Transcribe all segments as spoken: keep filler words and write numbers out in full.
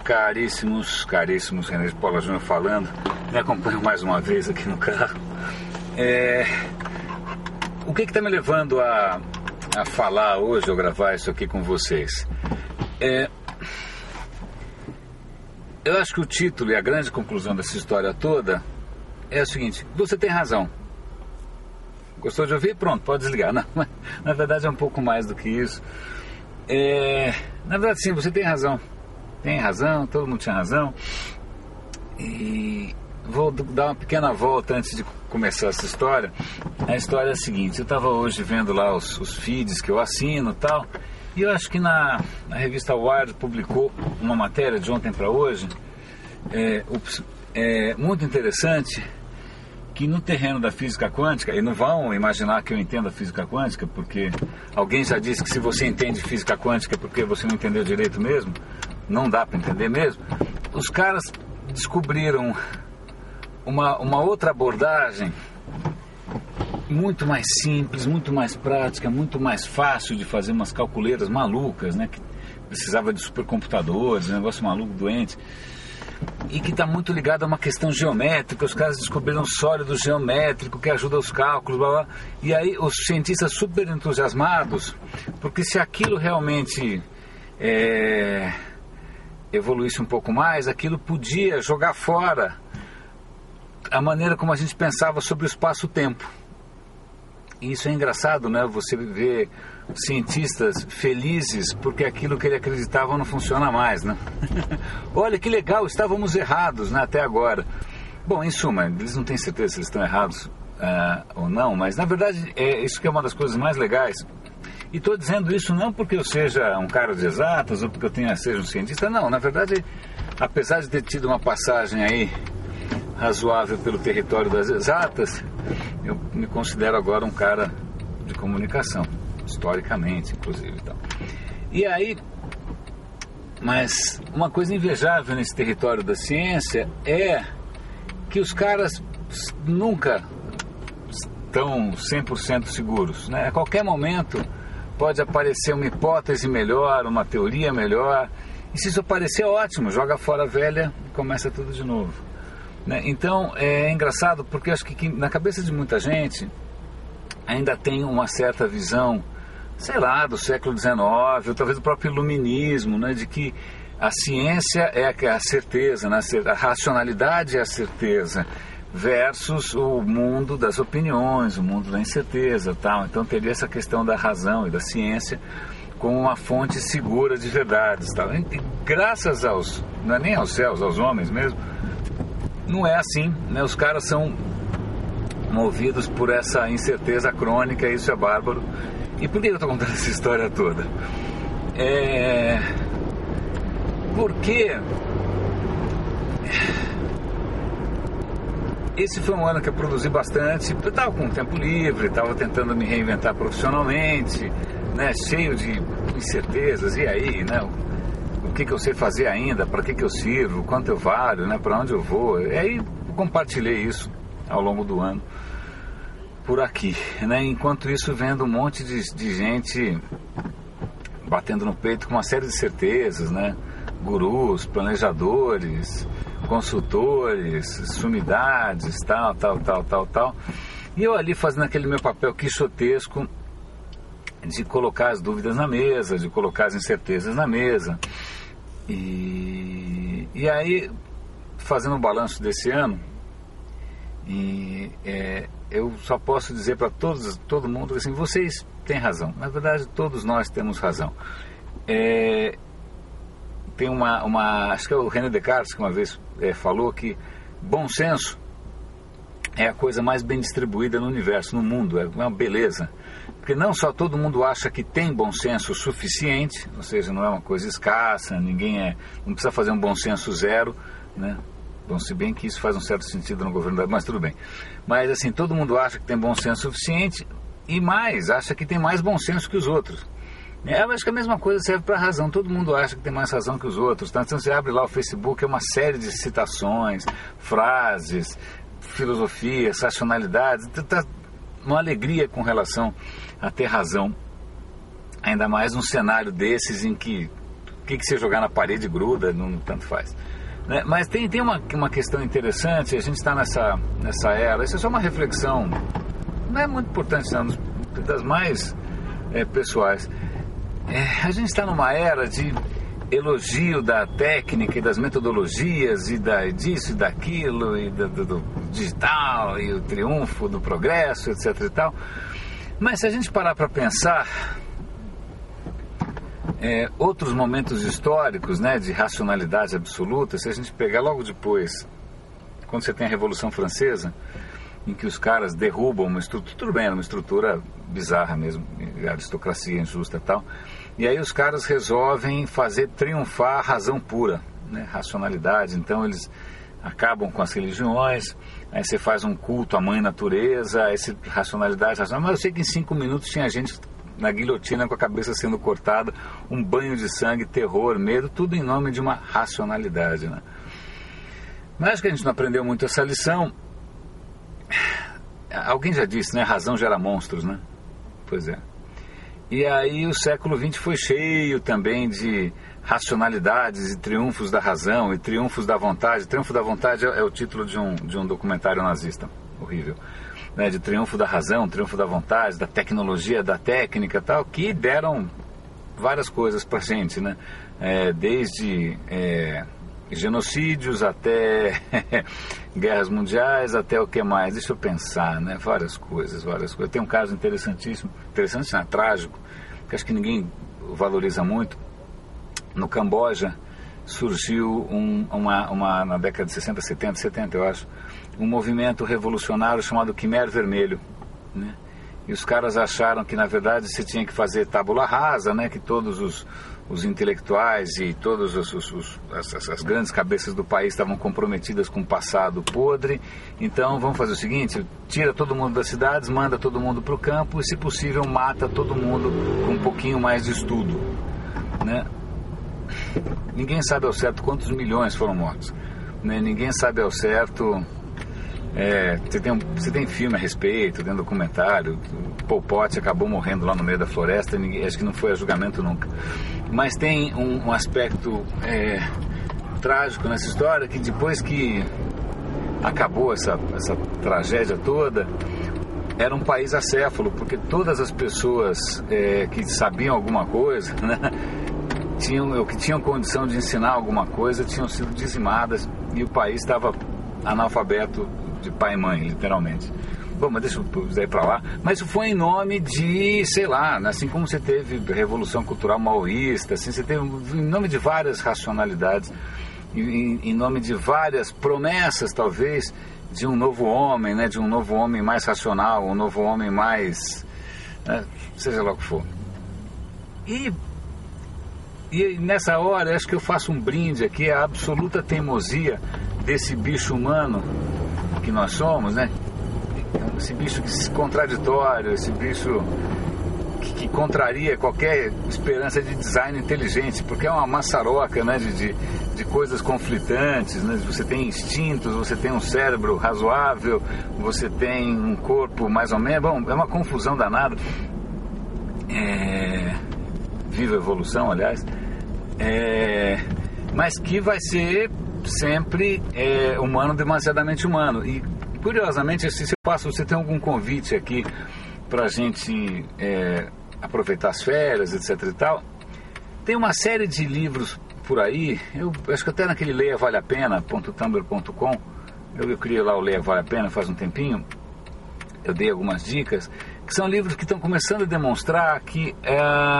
Caríssimos, caríssimos, René de Paula Júnior falando, me acompanho mais uma vez aqui no carro. É, o que está me levando a, a falar hoje, ou gravar isso aqui com vocês? É, eu acho que o título e a grande conclusão dessa história toda é o seguinte: você tem razão. Gostou de ouvir? Pronto, pode desligar. Não, na verdade é um pouco mais do que isso. É, na verdade sim, você tem razão. Tem razão, todo mundo tinha razão. E vou dar uma pequena volta antes de começar essa história. A história é a seguinte: eu estava hoje vendo lá os, os feeds que eu assino e tal, e eu acho que na, na revista Wired publicou uma matéria de ontem para hoje, é, ups, é muito interessante, que no terreno da física quântica, e não vão imaginar que eu entendo a física quântica, porque alguém já disse que se você entende física quântica é porque você não entendeu direito mesmo, não dá para entender mesmo. Os caras descobriram uma, uma outra abordagem muito mais simples, muito mais prática, muito mais fácil de fazer umas calculeiras malucas, né, que precisava de supercomputadores, um negócio maluco, doente, e que está muito ligado a uma questão geométrica. Os caras descobriram sólido geométrico que ajuda os cálculos, blá, blá. E aí os cientistas super entusiasmados, porque se aquilo realmente é, evoluísse um pouco mais, aquilo podia jogar fora a maneira como a gente pensava sobre o espaço-tempo. E isso é engraçado, né? Você vê cientistas felizes porque aquilo que ele acreditava não funciona mais, né? Olha que legal, estávamos errados, né, até agora. Bom, em suma, eles não têm certeza se eles estão errados uh, ou não, mas na verdade é isso que é uma das coisas mais legais. E estou dizendo isso não porque eu seja um cara de exatas ou porque eu tenha, seja um cientista, não. Na verdade, apesar de ter tido uma passagem aí razoável pelo território das exatas, eu me considero agora um cara de comunicação, historicamente, inclusive. Então. E aí, mas uma coisa invejável nesse território da ciência é que os caras nunca estão cem por cento seguros, né? A qualquer momento pode aparecer uma hipótese melhor, uma teoria melhor, e se isso aparecer, ótimo, joga fora a velha e começa tudo de novo. Né? Então é engraçado porque eu acho que, que na cabeça de muita gente ainda tem uma certa visão, sei lá, do século dezenove, ou talvez do próprio iluminismo, né? De que a ciência é a certeza, né? A racionalidade é a certeza, versus o mundo das opiniões, o mundo da incerteza, tal. Então teria essa questão da razão e da ciência como uma fonte segura de verdades, tal. E graças aos, não é nem aos céus, aos homens mesmo, não é assim, né? Os caras são movidos por essa incerteza crônica, e isso é bárbaro. E por que eu estou contando essa história toda? É... Porque esse foi um ano que eu produzi bastante. Eu estava com tempo livre, estava tentando me reinventar profissionalmente, né? Cheio de incertezas. E aí, né? O que, que eu sei fazer ainda, para que, que eu sirvo, quanto eu valho, né, para onde eu vou. E aí compartilhei isso ao longo do ano por aqui, né? Enquanto isso, vendo um monte de, de gente batendo no peito com uma série de certezas, né? Gurus, planejadores, consultores, sumidades, tal, tal, tal, tal, tal. E eu ali fazendo aquele meu papel quixotesco de colocar as dúvidas na mesa, de colocar as incertezas na mesa. E, e aí, fazendo um balanço desse ano, e, é, eu só posso dizer para todos, todo mundo assim: vocês têm razão. Na verdade, todos nós temos razão. É, tem uma, uma, acho que é o René Descartes que uma vez é, falou que bom senso é a coisa mais bem distribuída no universo, no mundo, é uma beleza. Porque não só todo mundo acha que tem bom senso suficiente, ou seja, não é uma coisa escassa, ninguém é, não precisa fazer um bom senso zero, né? Bom, se bem que isso faz um certo sentido no governo, mas tudo bem. Mas assim, todo mundo acha que tem bom senso suficiente e mais, acha que tem mais bom senso que os outros. Eu acho que a mesma coisa serve para a razão. Todo mundo acha que tem mais razão que os outros. Então você abre lá o Facebook, é uma série de citações, frases, filosofias, racionalidades. Está uma alegria com relação a ter razão. Ainda mais num cenário desses em que que, que você jogar na parede gruda, não tanto faz. Né? Mas tem, tem uma, uma questão interessante, a gente está nessa, nessa era, isso é só uma reflexão, não é muito importante, não, das mais é, pessoais. É, a gente está numa era de elogio da técnica e das metodologias e da, disso e daquilo e do, do, do digital e o triunfo do progresso, etc e tal. Mas se a gente parar para pensar é, outros momentos históricos, né, de racionalidade absoluta, se a gente pegar logo depois, quando você tem a Revolução Francesa, em que os caras derrubam uma estrutura, tudo bem, era uma estrutura bizarra mesmo, aristocracia injusta e tal, e aí os caras resolvem fazer triunfar a razão pura, né, racionalidade. Então eles acabam com as religiões, aí você faz um culto à mãe natureza, aí você, racionalidade, racionalidade. Mas eu sei que em cinco minutos tinha gente na guilhotina com a cabeça sendo cortada, um banho de sangue, terror, medo, tudo em nome de uma racionalidade, né? Mas acho que a gente não aprendeu muito essa lição. Alguém já disse, né? Razão gera monstros, né? Pois é. E aí o século vinte foi cheio também de racionalidades e triunfos da razão e triunfos da vontade. Triunfo da vontade é, é o título de um, de um documentário nazista, horrível. Né? De triunfo da razão, triunfo da vontade, da tecnologia, da técnica e tal, que deram várias coisas pra gente, né? É, desde... É, genocídios até guerras mundiais, até o que mais? Deixa eu pensar, né? Várias coisas, várias coisas. Tem um caso interessantíssimo, interessante, não, trágico, que acho que ninguém valoriza muito. No Camboja surgiu um, uma, uma, na década de sessenta, setenta, setenta, eu acho, um movimento revolucionário chamado Khmer Vermelho, né? E os caras acharam que, na verdade, você tinha que fazer tábula rasa, né? Que todos os os intelectuais e todas os, os, os, as, as grandes cabeças do país estavam comprometidas com o passado podre. Então vamos fazer o seguinte, tira todo mundo das cidades, manda todo mundo para o campo e, se possível, mata todo mundo com um pouquinho mais de estudo, né? Ninguém sabe ao certo quantos milhões foram mortos, né? Ninguém sabe ao certo... É, você, tem um, você tem filme a respeito, tem documentário. O Pol Pot acabou morrendo lá no meio da floresta, ninguém, acho que não foi a julgamento nunca. Mas tem um, um aspecto é, trágico nessa história, que depois que acabou essa, essa tragédia toda, era um país acéfalo, porque todas as pessoas é, que sabiam alguma coisa, né, tinham, ou que tinham condição de ensinar alguma coisa, tinham sido dizimadas, e o país estava analfabeto de pai e mãe, literalmente. Bom, mas deixa eu ir para lá. Mas isso foi em nome de, sei lá, assim como você teve Revolução Cultural Maoísta, assim, você teve em nome de várias racionalidades, em, em nome de várias promessas, talvez, de um novo homem, né, de um novo homem mais racional, um novo homem mais, né, seja lá o que for. E, e nessa hora, acho que eu faço um brinde aqui à absoluta teimosia desse bicho humano que nós somos, né? Esse bicho contraditório, esse bicho que, que contraria qualquer esperança de design inteligente, porque é uma maçaroca, né, de, de, de coisas conflitantes, né? Você tem instintos, você tem um cérebro razoável, você tem um corpo mais ou menos, bom, é uma confusão danada. É... Viva a evolução, aliás. É... Mas que vai ser sempre é, humano, demasiadamente humano. E curiosamente, se eu passo, você tem algum convite aqui pra gente é, aproveitar as férias, etc e tal, tem uma série de livros por aí, eu acho que até naquele leia vale a pena ponto tumblr ponto com, eu, eu criei lá o Leia Vale a Pena faz um tempinho, eu dei algumas dicas, que são livros que estão começando a demonstrar que é,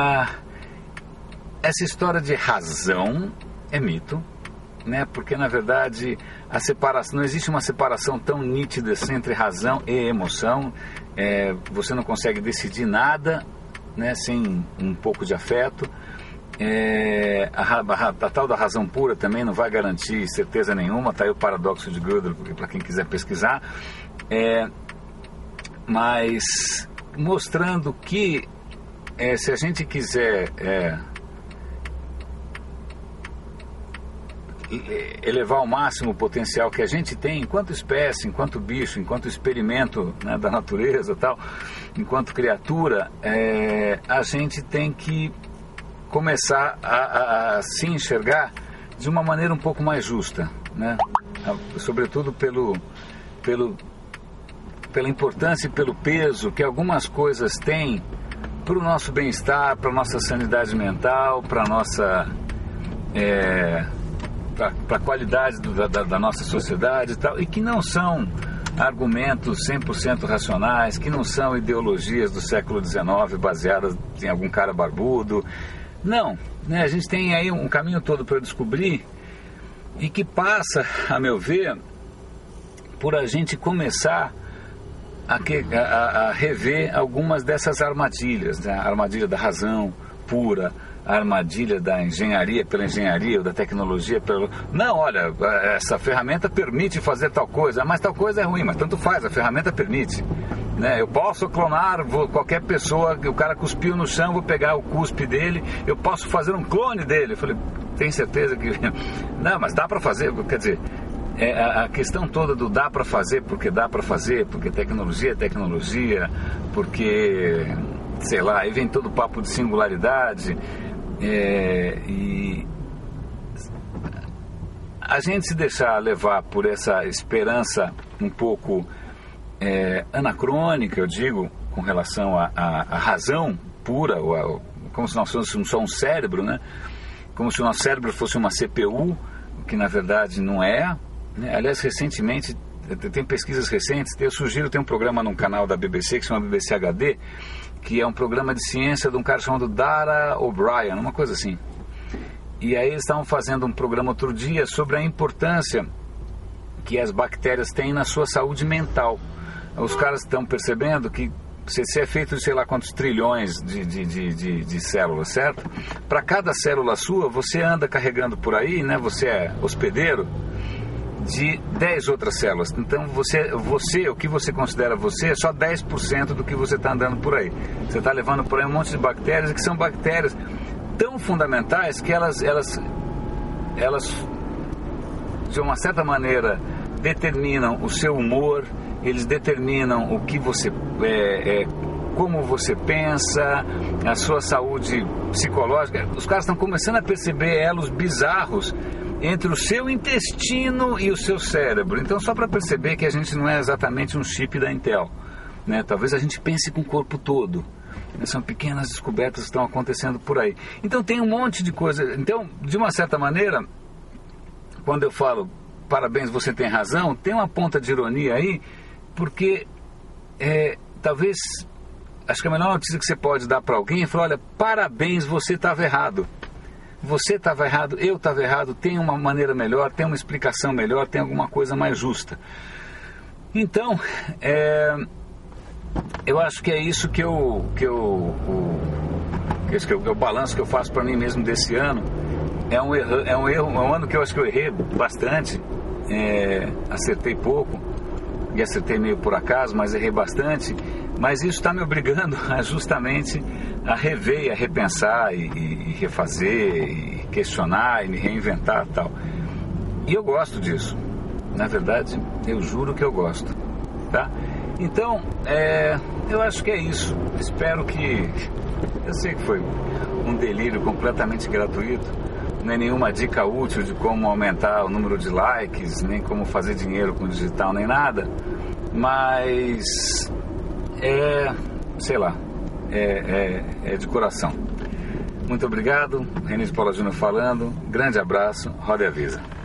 essa história de razão é mito, né? Porque na verdade a separação, não existe uma separação tão nítida assim, entre razão e emoção. É, você não consegue decidir nada, né, sem um pouco de afeto. É, a, a, a tal da razão pura também não vai garantir certeza nenhuma. Está aí o paradoxo de Gödel para quem quiser pesquisar. É, mas mostrando que é, se a gente quiser é, elevar ao máximo o potencial que a gente tem enquanto espécie, enquanto bicho, enquanto experimento, né, da natureza, tal, enquanto criatura, é, a gente tem que começar a, a, a se enxergar de uma maneira um pouco mais justa, né? Sobretudo pelo, pelo, pela importância e pelo peso que algumas coisas têm para o nosso bem-estar, para a nossa sanidade mental, para a nossa é, para a qualidade do, da, da nossa sociedade e tal, e que não são argumentos cem por cento racionais, que não são ideologias do século dezenove baseadas em algum cara barbudo. Não, né? A gente tem aí um caminho todo para descobrir e que passa, a meu ver, por a gente começar a, que, a, a rever algumas dessas armadilhas, né? A armadilha da razão pura, a armadilha da engenharia pela engenharia ou da tecnologia pelo... Não, olha, essa ferramenta permite fazer tal coisa, mas tal coisa é ruim, mas tanto faz, a ferramenta permite, né? Eu posso clonar vou, qualquer pessoa, o cara cuspiu no chão, vou pegar o cuspe dele, eu posso fazer um clone dele. Eu falei, tem certeza que... Não, mas dá para fazer, quer dizer, é, a, a questão toda do dá para fazer, porque dá para fazer, porque tecnologia é tecnologia, porque, sei lá, aí vem todo o papo de singularidade. É, e a gente se deixar levar por essa esperança um pouco é, anacrônica, eu digo, com relação à razão pura, ou a, como se nós fôssemos só um cérebro, né? Como se o nosso cérebro fosse uma C P U, o que na verdade não é, né? Aliás, recentemente, tem pesquisas recentes, eu sugiro, tem um programa num canal da B B C que se chama B B C H D, que é um programa de ciência de um cara chamado Dara O'Brien, uma coisa assim. E aí eles estavam fazendo um programa outro dia sobre a importância que as bactérias têm na sua saúde mental. Os caras estão percebendo que você é feito de sei lá quantos trilhões de, de, de, de, de células, certo? Para cada célula sua, você anda carregando por aí, né? Você é hospedeiro de dez outras células. Então você, você, o que você considera você é só dez por cento do que você está andando por aí. Você está levando por aí um monte de bactérias, que são bactérias tão fundamentais que elas, elas, elas de uma certa maneira determinam o seu humor, eles determinam o que você é, é, como você pensa, a sua saúde psicológica. Os caras estão começando a perceber elos bizarros entre o seu intestino e o seu cérebro. Então, só para perceber que a gente não é exatamente um chip da Intel, né? Talvez a gente pense com o corpo todo. São pequenas descobertas que estão acontecendo por aí. Então, tem um monte de coisa. Então, de uma certa maneira, quando eu falo parabéns, você tem razão, tem uma ponta de ironia aí, porque é, talvez, acho que a melhor notícia que você pode dar para alguém é falar, olha, parabéns, você estava errado. Você estava errado, eu estava errado, tem uma maneira melhor, tem uma explicação melhor, tem alguma coisa mais justa. Então, é, eu acho que é isso que eu, que eu, o, que esse que eu, que é o balanço que eu faço para mim mesmo desse ano. É um erro, é um erro, é um ano que eu acho que eu errei bastante, é, acertei pouco e acertei meio por acaso, mas errei bastante. Mas isso está me obrigando a, justamente a rever e a repensar e, e, e refazer e questionar e me reinventar e tal. E eu gosto disso. Na verdade, eu juro que eu gosto. Tá? Então, é, eu acho que é isso. Espero que... Eu sei que foi um delírio completamente gratuito. Não é nenhuma dica útil de como aumentar o número de likes, nem como fazer dinheiro com digital, nem nada. Mas... É, sei lá, é, é, é de coração. Muito obrigado, René de Paula Júnior falando, grande abraço, roda e avisa.